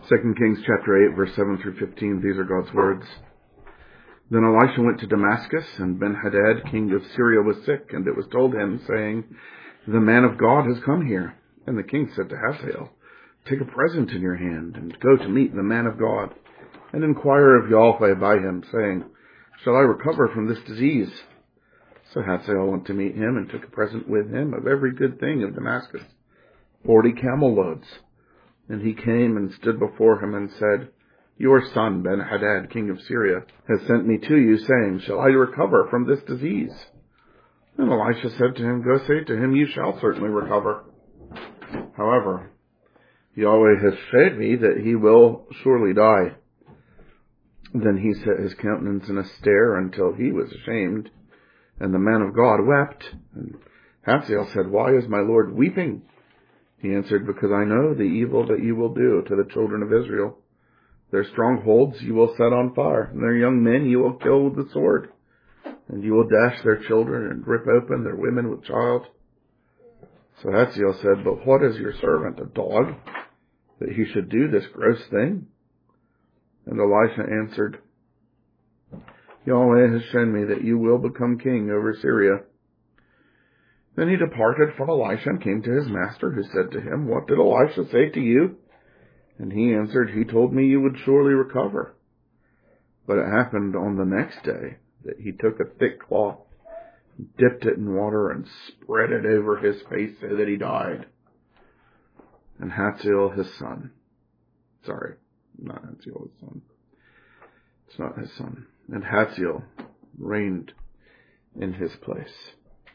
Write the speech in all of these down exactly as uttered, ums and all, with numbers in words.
Second Kings chapter eight, verse seven through fifteen. These are God's words. Then Elisha went to Damascus, and Ben-Hadad, king of Syria, was sick, and it was told him, saying, "The man of God has come here." And the king said to Hazael, "Take a present in your hand, and go to meet the man of God, and inquire of Yahweh by him, saying, Shall I recover from this disease?" So Hazael went to meet him, and took a present with him of every good thing of Damascus, forty camel loads. And he came and stood before him and said, "Your son Ben-Hadad, king of Syria, has sent me to you, saying, Shall I recover from this disease?" And Elisha said to him, "Go say to him, You shall certainly recover. However, Yahweh has said me that he will surely die." Then he set his countenance in a stare until he was ashamed, and the man of God wept. And Hazael said, "Why is my lord weeping?" He answered, "Because I know the evil that you will do to the children of Israel. Their strongholds you will set on fire, and their young men you will kill with the sword. And you will dash their children and rip open their women with child." So Hazael said, "But what is your servant, a dog, that he should do this gross thing?" And Elisha answered, "Yahweh has shown me that you will become king over Syria." Then he departed from Elisha and came to his master, who said to him, "What did Elisha say to you?" And he answered, "He told me you would surely recover." But it happened on the next day that he took a thick cloth, dipped it in water, and spread it over his face so that he died. And Hazael his son, sorry, not Hazael his son, it's not his son, and Hazael reigned in his place.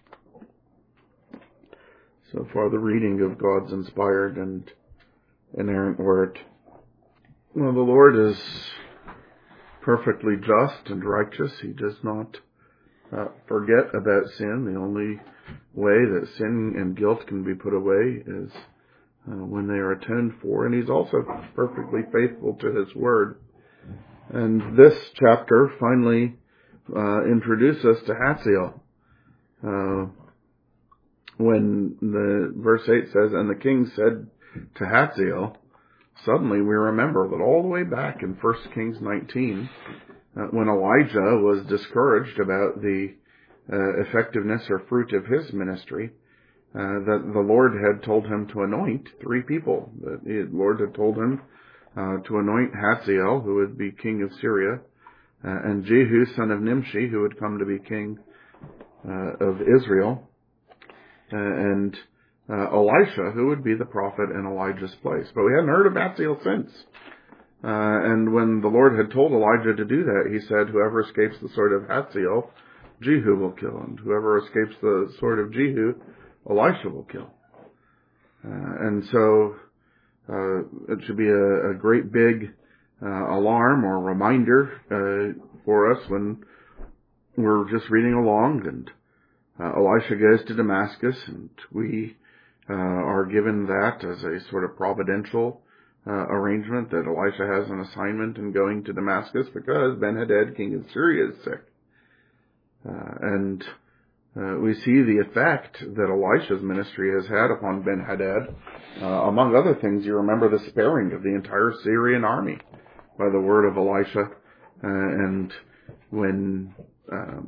So far, the reading of God's inspired and inerrant word. Well, the Lord is perfectly just and righteous. He does not uh, forget about sin. The only way that sin and guilt can be put away is uh, when they are atoned for. And he's also perfectly faithful to his word. And this chapter finally uh, introduces us to Hazael. Uh, when the verse eight says, "And the king said to Hazael," suddenly we remember that all the way back in First Kings nineteen, uh, when Elijah was discouraged about the uh, effectiveness or fruit of his ministry, uh, that the Lord had told him to anoint three people. The Lord had told him uh, to anoint Hazael, who would be king of Syria, uh, and Jehu, son of Nimshi, who would come to be king uh, of Israel, uh, and Uh, Elisha, who would be the prophet in Elijah's place. But we hadn't heard of Hazael since. Uh, and when the Lord had told Elijah to do that, he said, "Whoever escapes the sword of Hazael, Jehu will kill. And whoever escapes the sword of Jehu, Elisha will kill." Uh, and so uh, it should be a, a great big uh, alarm or reminder uh, for us when we're just reading along. And uh, Elisha goes to Damascus, and we Uh, are given that as a sort of providential uh, arrangement that Elisha has an assignment in going to Damascus because Ben-Hadad, king of Syria, is sick. Uh, and uh, we see the effect that Elisha's ministry has had upon Ben-Hadad. Uh, among other things, you remember the sparing of the entire Syrian army by the word of Elisha. Uh, and when um,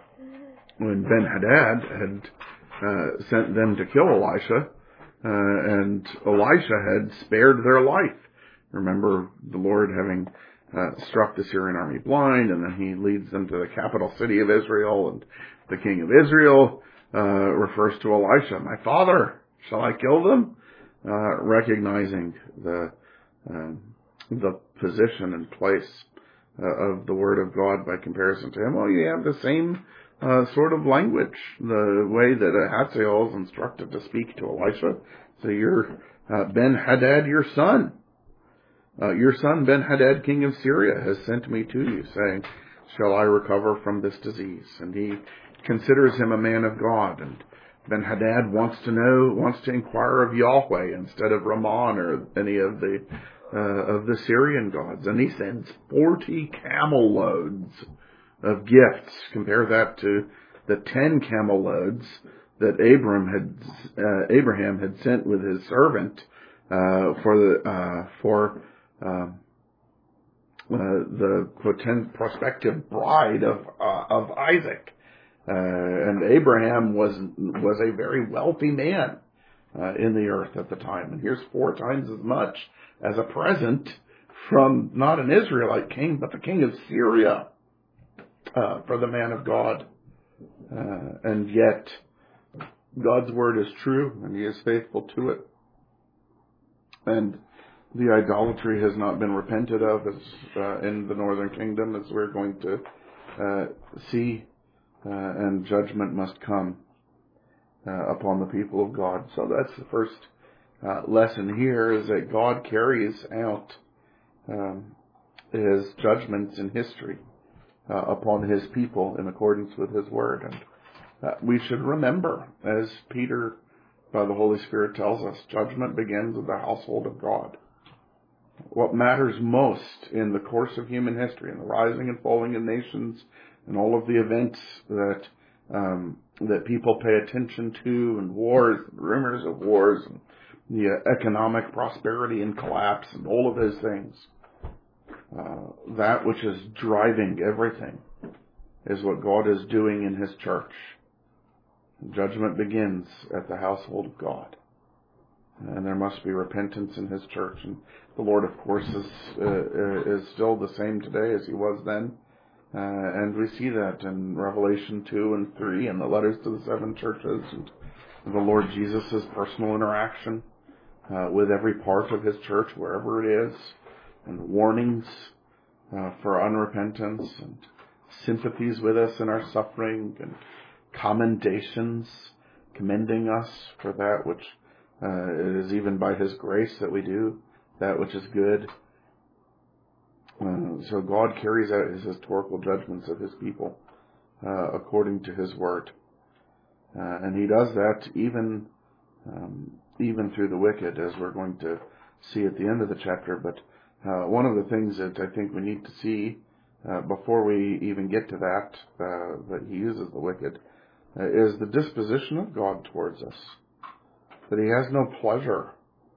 when Ben-Hadad had Uh, sent them to kill Elisha, uh, and Elisha had spared their life. Remember the Lord having uh, struck the Syrian army blind, and then he leads them to the capital city of Israel, and the king of Israel uh, refers to Elisha, "My father, shall I kill them?" Uh, recognizing the uh, the position and place uh, of the word of God by comparison to him. Well, you have the same Uh, sort of language, the way that uh, Hazael is instructed to speak to Elisha. So you're uh, Ben-Hadad, your son. Uh, your son Ben-Hadad, king of Syria, has sent me to you, saying, "Shall I recover from this disease?" And he considers him a man of God. And Ben-Hadad wants to know, wants to inquire of Yahweh instead of Ramon or any of the uh, of the Syrian gods. And he sends forty camel loads of gifts. Compare that to the ten camel loads that Abraham had uh, Abraham had sent with his servant uh, for the uh, for um, uh, the potent, prospective bride of uh, of Isaac. Uh, and Abraham was was a very wealthy man uh, in the earth at the time. And here's four times as much as a present from not an Israelite king, but the king of Syria uh, for the man of God. Uh, and yet, God's word is true, and he is faithful to it. And the idolatry has not been repented of as uh, in the northern kingdom, as we're going to uh, see. Uh, and judgment must come uh, upon the people of God. So that's the first uh, lesson here, is that God carries out um, his judgments in history uh, upon his people in accordance with his word. And uh, we should remember, as Peter, by the Holy Spirit, tells us, judgment begins with the household of God. What matters most in the course of human history, in the rising and falling of nations, and all of the events that um, that people pay attention to, and wars, rumors of wars, and the uh, economic prosperity and collapse, and all of those things, uh, that which is driving everything is what God is doing in his church. Judgment begins at the household of God. And there must be repentance in his church. And the Lord, of course, is, uh, is still the same today as he was then. Uh, and we see that in Revelation two and three and the letters to the seven churches, and the Lord Jesus' personal interaction uh, with every part of his church, wherever it is, and warnings uh, for unrepentance, and sympathies with us in our suffering, and commendations, commending us for that which uh, it is even by his grace that we do that which is good. Uh, so God carries out his historical judgments of his people uh, according to his word. Uh, and he does that even um, even through the wicked, as we're going to see at the end of the chapter. But uh, one of the things that I think we need to see uh, before we even get to that, uh, that he uses the wicked, uh, is the disposition of God towards us. That he has no pleasure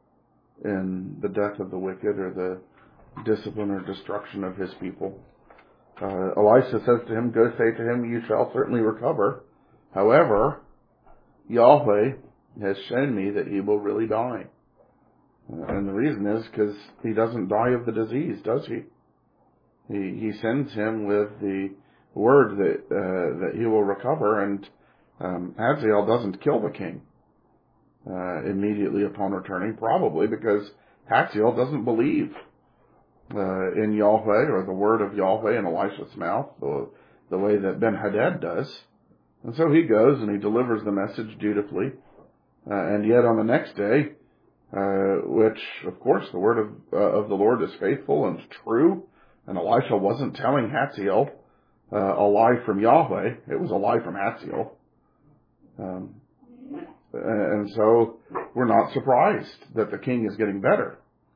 in the death of the wicked or the discipline or destruction of his people. Uh, Elisha says to him, go say to him, you shall certainly recover. However, Yahweh has shown me that he will really die. Uh, and the reason is because he doesn't die of the disease, does he? He, he sends him with the word that uh, that he will recover, and um, Hazael doesn't kill the king uh, immediately upon returning, probably because Hazael doesn't believe Uh, in Yahweh, or the word of Yahweh in Elisha's mouth, the, the way that Ben-Hadad does. And so he goes and he delivers the message dutifully. Uh, and yet on the next day, uh, which, of course, the word of, uh, of the Lord is faithful and true, and Elisha wasn't telling Hazael uh, a lie from Yahweh, it was a lie from Hazael. Um, and so we're not surprised that the king is getting better.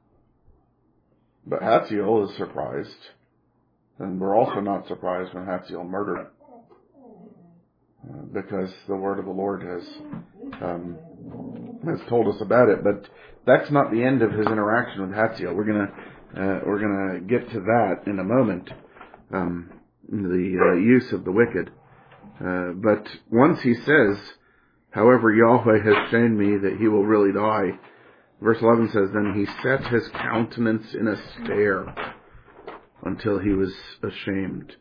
But Hazael is surprised, and we're also not surprised when Hazael murdered, uh, because the word of the Lord has um, has told us about it. But that's not the end of his interaction with Hazael. We're gonna uh, we're gonna get to that in a moment. Um, the uh, use of the wicked, uh, but once he says, "However, Yahweh has shown me that he will really die." Verse eleven says, then he set his countenance in a stare until he was ashamed.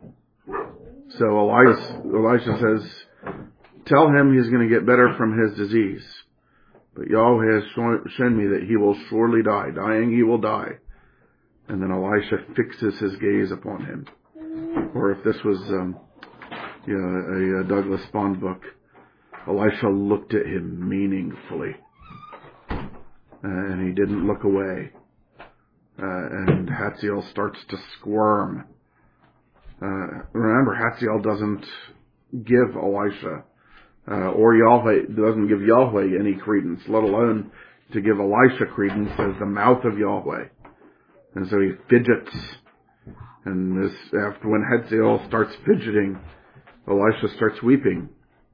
So Elisha, Elisha says, tell him he's going to get better from his disease. But Yahweh has shown me that he will surely die. Dying, he will die. And then Elisha fixes his gaze upon him. Or if this was um, you know, a, a Douglas Bond book, Elisha looked at him meaningfully. Uh, and he didn't look away. Uh, and Hazael starts to squirm. Uh, remember, Hazael doesn't give Elisha, uh, or Yahweh, doesn't give Yahweh any credence, let alone to give Elisha credence as the mouth of Yahweh. And so he fidgets. And this, after when Hazael starts fidgeting, Elisha starts weeping.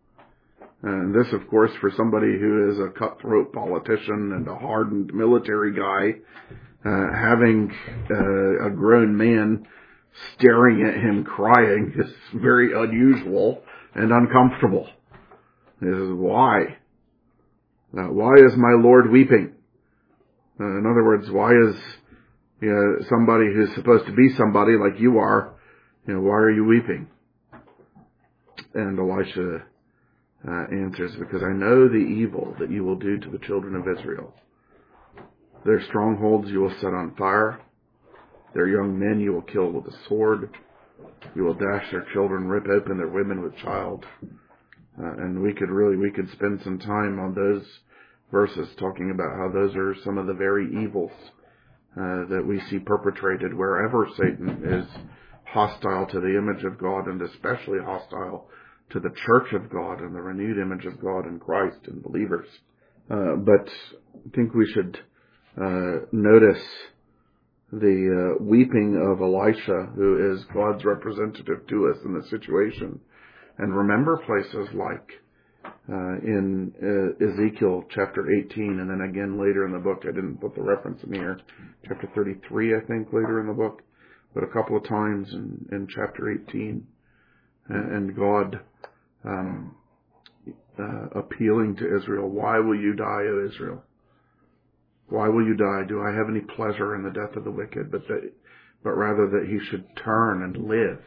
And this, of course, for somebody who is a cutthroat politician and a hardened military guy, Uh, having uh, a grown man staring at him crying is very unusual and uncomfortable. This is why. Uh, why is my Lord weeping? Uh, in other words, why is you know, somebody who's supposed to be somebody like you are, you know, why are you weeping? And Elisha uh, answers, because I know the evil that you will do to the children of Israel. Their strongholds you will set on fire. Their young men you will kill with a sword. You will dash their children, rip open their women with child. Uh, and we could really, we could spend some time on those verses talking about how those are some of the very evils uh, that we see perpetrated wherever Satan is hostile to the image of God, and especially hostile to the church of God and the renewed image of God in Christ and believers. Uh, but I think we should uh, notice the uh, weeping of Elisha, who is God's representative to us in the situation. And remember places like uh, in uh, Ezekiel chapter eighteen, and then again later in the book, I didn't put the reference in here, chapter thirty-three, I think, later in the book, but a couple of times in, in chapter eighteen, and, and God um, uh, appealing to Israel, why will you die, O Israel? Why will you die? Do I have any pleasure in the death of the wicked? But that, but rather that he should turn and live.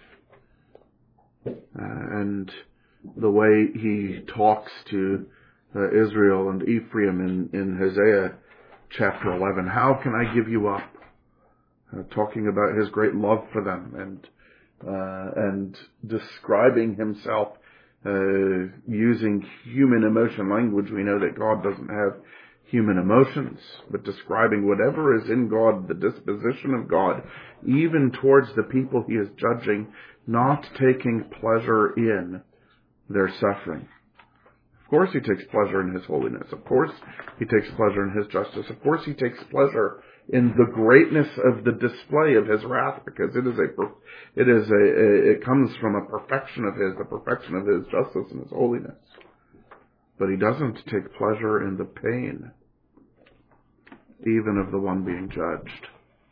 Uh, and the way he talks to uh, Israel and Ephraim in, in Hosea chapter eleven, how can I give you up? Uh, talking about his great love for them and uh, and describing himself uh, using human emotion language. We know that God doesn't have human emotions, but describing whatever is in God, the disposition of God, even towards the people he is judging, not taking pleasure in their suffering. Of course he takes pleasure in his holiness. Of course he takes pleasure in his justice. Of course he takes pleasure in the greatness of the display of his wrath, because it is a, it is a, a it comes from a perfection of his, the perfection of his justice and his holiness. But he doesn't take pleasure in the pain, even of the one being judged.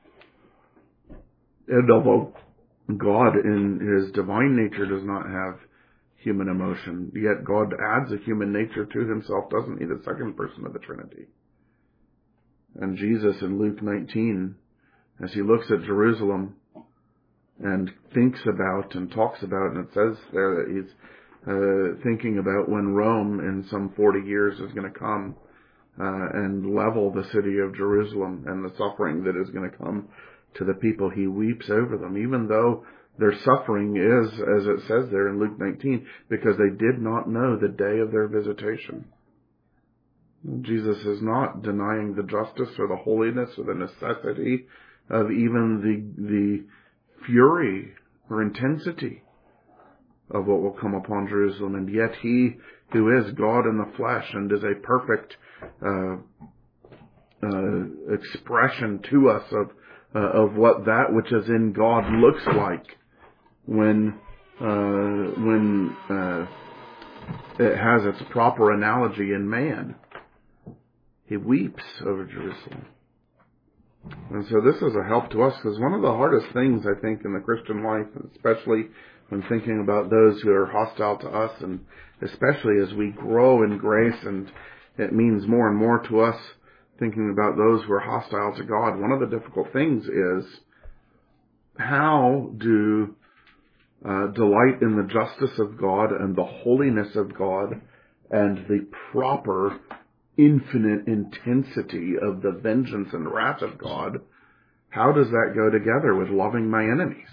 And although God in his divine nature does not have human emotion, yet God adds a human nature to himself, doesn't he? The second person of the Trinity. And Jesus in Luke nineteen, as he looks at Jerusalem and thinks about and talks about, and it says there that he's uh, thinking about when Rome in some forty years is going to come uh, and level the city of Jerusalem, and the suffering that is going to come to the people. He weeps over them, even though their suffering is, as it says there in Luke nineteen, because they did not know the day of their visitation. Jesus is not denying the justice or the holiness or the necessity of even the the fury or intensity of what will come upon Jerusalem. And yet he who is God in the flesh and is a perfect uh, uh, expression to us of uh, of what that which is in God looks like when uh, when uh, it has its proper analogy in man. He weeps over Jerusalem. And so this is a help to us, because one of the hardest things, I think, in the Christian life, especially when thinking about those who are hostile to us, and especially as we grow in grace and it means more and more to us thinking about those who are hostile to God, one of the difficult things is how do uh, delight in the justice of God and the holiness of God and the proper infinite intensity of the vengeance and wrath of God, how does that go together with loving my enemies?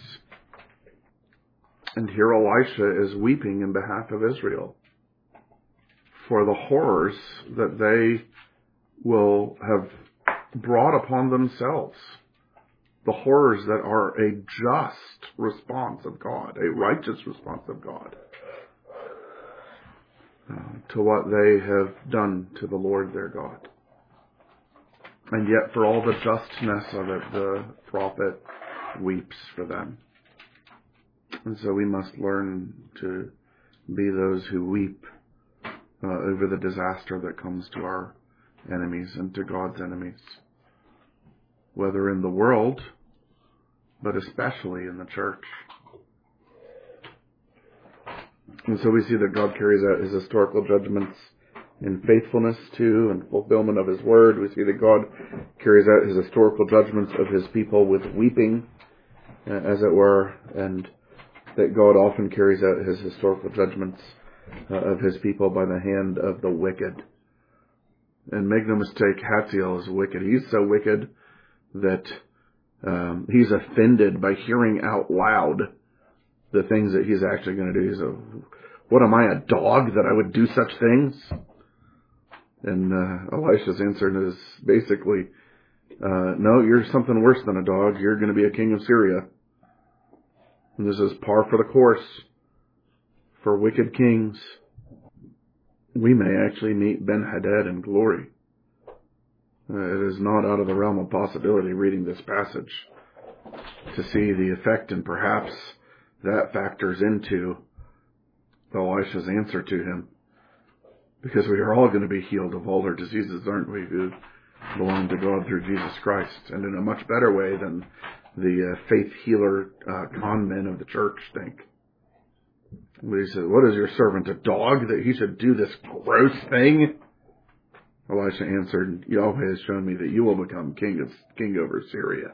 And here Elisha is weeping in behalf of Israel for the horrors that they will have brought upon themselves, the horrors that are a just response of God, a righteous response of God, Uh, to what they have done to the Lord their God. And yet for all the justness of it, the prophet weeps for them. And so we must learn to be those who weep uh, over the disaster that comes to our enemies and to God's enemies. whether in the world, but especially in the church. And so we see that God carries out his historical judgments in faithfulness to and fulfillment of his word. We see that God carries out his historical judgments of his people with weeping, uh, as it were, and that God often carries out his historical judgments uh, of his people by the hand of the wicked. And make no mistake, Hatziel is wicked. He's so wicked that um, he's offended by hearing out loud the things that he's actually going to do. He's a, what am I, a dog, that I would do such things? And uh, Elisha's answer is basically, uh, no, you're something worse than a dog. You're going to be a king of Syria. And this is par for the course for wicked kings. We may actually meet Ben-Hadad in glory. Uh, it is not out of the realm of possibility, reading this passage, to see the effect, and perhaps that factors into Elisha's answer to him. Because we are all going to be healed of all our diseases, aren't we, who belong to God through Jesus Christ, and in a much better way than the uh, faith healer uh, con men of the church think. But he said, what is your servant, a dog, that he should do this gross thing? Elisha answered, Yahweh has shown me that you will become king of, king over Syria.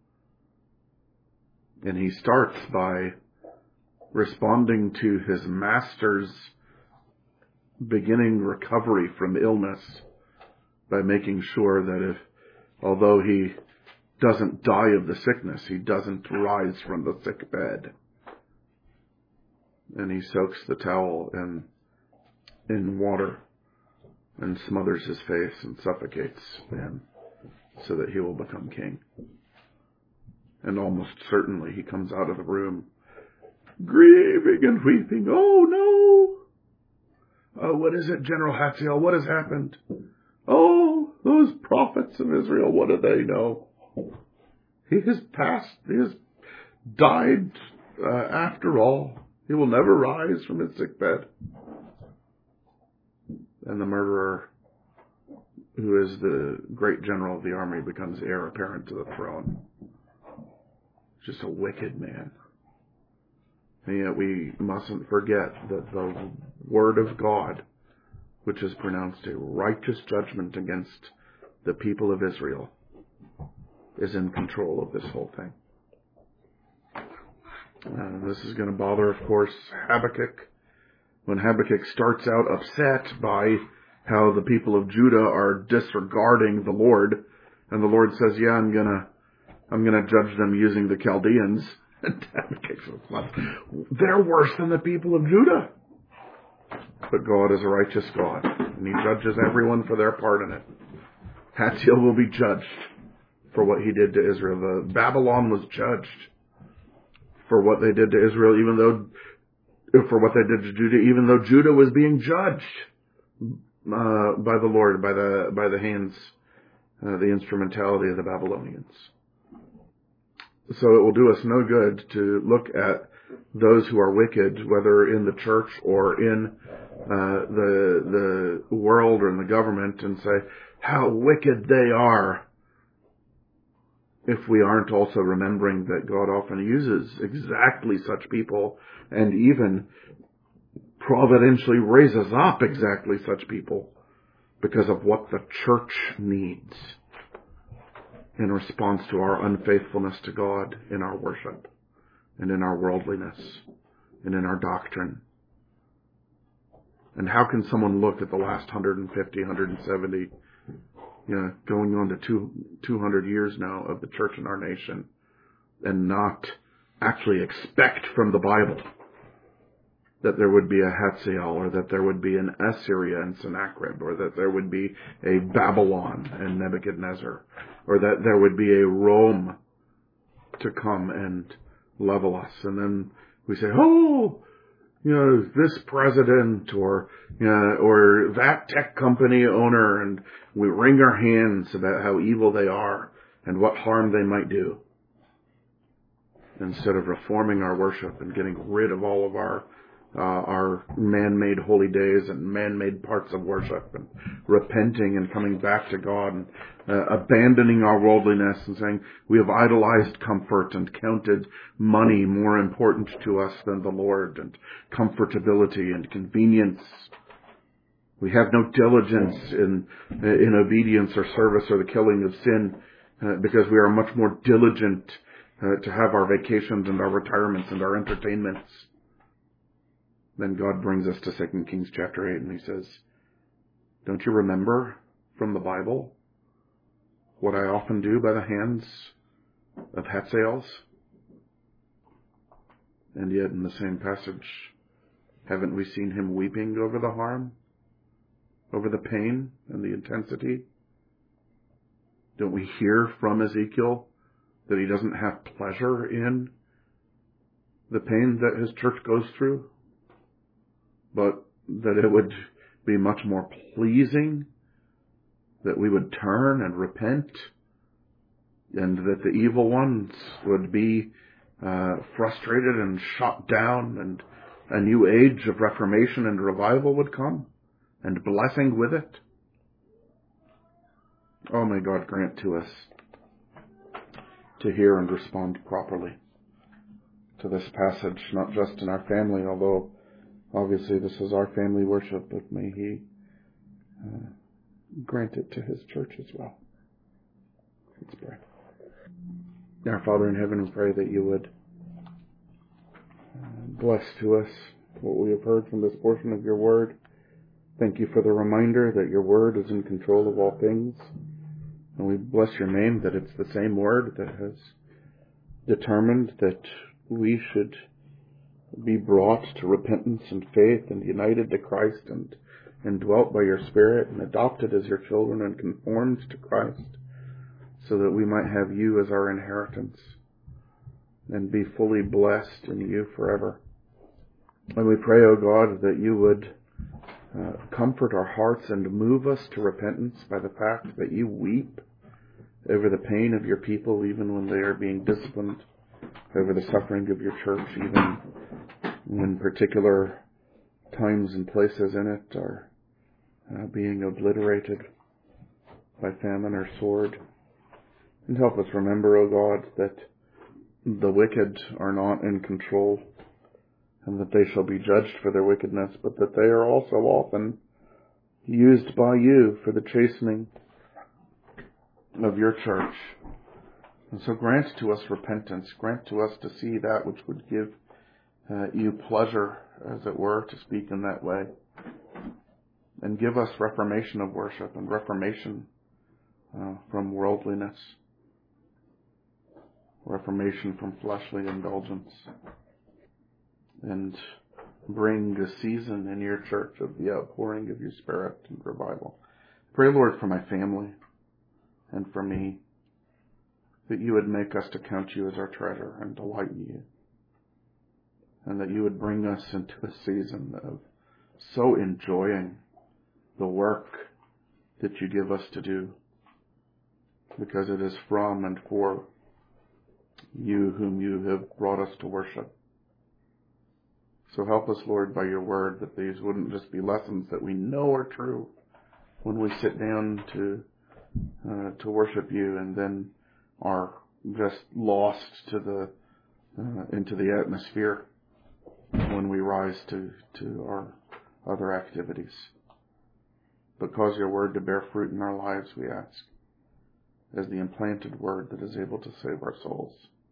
And he starts by responding to his master's beginning recovery from illness by making sure that if, although he doesn't die of the sickness, he doesn't rise from the sick bed. And he soaks the towel in, in water and smothers his face and suffocates him so that he will become king. And almost certainly he comes out of the room grieving and weeping. Oh no! Oh, what is it, General Hatziel? What has happened? Oh, those prophets of Israel, what do they know? He has passed, he has died uh, after all. He will never rise from his sick bed. And the murderer, who is the great general of the army, becomes heir apparent to the throne. Just a wicked man. And yet we mustn't forget that the word of God, which has pronounced a righteous judgment against the people of Israel, is in control of this whole thing. Uh, this is going to bother, of course, Habakkuk. When Habakkuk starts out upset by how the people of Judah are disregarding the Lord, and the Lord says, yeah, I'm gonna, I'm gonna judge them using the Chaldeans. And Habakkuk says, they're worse than the people of Judah. But God is a righteous God, and he judges everyone for their part in it. Hatziel will be judged for what he did to Israel. The Babylon was judged for what they did to Israel, even though, for what they did to Judah, even though Judah was being judged uh, by the Lord, by the by the hands, uh, the instrumentality of the Babylonians. So it will do us no good to look at those who are wicked, whether in the church or in uh, the the world or in the government, and say how wicked they are, if we aren't also remembering that God often uses exactly such people, and even providentially raises up exactly such people because of what the church needs in response to our unfaithfulness to God in our worship and in our worldliness and in our doctrine. And how can someone look at the last one hundred fifty, one hundred seventy, you know, going on to two, two hundred years now of the church in our nation and not actually expect from the Bible that there would be a Hatziel, or that there would be an Assyria and Sennacherib, or that there would be a Babylon and Nebuchadnezzar, or that there would be a Rome to come and level us. And then we say, oh, you know, this president, or, you know, or that tech company owner, and we wring our hands about how evil they are and what harm they might do, instead of reforming our worship and getting rid of all of our uh, our man-made holy days and man-made parts of worship, and repenting and coming back to God, and uh, abandoning our worldliness and saying we have idolized comfort and counted money more important to us than the Lord, and comfortability and convenience. We have no diligence in in obedience or service or the killing of sin, uh, because we are much more diligent uh, to have our vacations and our retirements and our entertainments. Then God brings us to Second Kings chapter eight, and he says, don't you remember from the Bible what I often do by the hands of Hatzales? And yet in the same passage, haven't we seen him weeping over the harm, over the pain and the intensity? Don't we hear from Ezekiel that he doesn't have pleasure in the pain that his church goes through, but that it would be much more pleasing that we would turn and repent, and that the evil ones would be uh, frustrated and shot down, and a new age of reformation and revival would come, and blessing with it? Oh, may God grant to us to hear and respond properly to this passage, not just in our family, although obviously this is our family worship, but may he uh, grant it to his church as well. Let's pray. Our Father in heaven, we pray that you would uh, bless to us what we have heard from this portion of your word. Thank you for the reminder that your word is in control of all things. And we bless your name that it's the same word that has determined that we should be brought to repentance and faith and united to Christ and, and dwelt by your Spirit and adopted as your children and conformed to Christ, so that we might have you as our inheritance and be fully blessed in you forever. And we pray, O God, that you would uh, comfort our hearts and move us to repentance by the fact that you weep over the pain of your people, even when they are being disciplined, over the suffering of your church, even when particular times and places in it are uh, being obliterated by famine or sword. And help us remember, O God, that the wicked are not in control, and that they shall be judged for their wickedness, but that they are also often used by you for the chastening of your church. And so grant to us repentance, grant to us to see that which would give uh, you pleasure, as it were, to speak in that way. And give us reformation of worship and reformation uh, from worldliness, reformation from fleshly indulgence, and bring a season in your church of the outpouring of your Spirit and revival. Pray, Lord, for my family and for me, that you would make us to count you as our treasure and delight in you, and that you would bring us into a season of so enjoying the work that you give us to do, because it is from and for you whom you have brought us to worship. So help us, Lord, by your word, that these wouldn't just be lessons that we know are true when we sit down to uh, to worship you, and then are just lost to the uh, into the atmosphere when we rise to to our other activities. But cause your word to bear fruit in our lives, we ask, as the implanted word that is able to save our souls.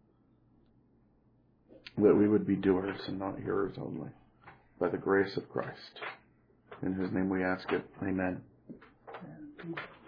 That we would be doers and not hearers only, by the grace of Christ. In whose name we ask it. Amen.